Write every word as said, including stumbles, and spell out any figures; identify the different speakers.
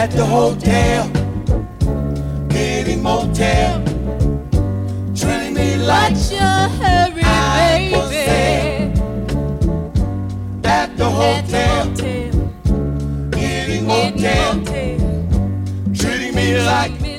Speaker 1: at the hotel, getting motel, treating me like
Speaker 2: What's your hurry,
Speaker 1: I'm for
Speaker 2: baby?
Speaker 1: sale. At the hotel,
Speaker 2: Hotel,
Speaker 1: getting
Speaker 2: in
Speaker 1: motel,
Speaker 2: motel,
Speaker 1: treating me like
Speaker 2: me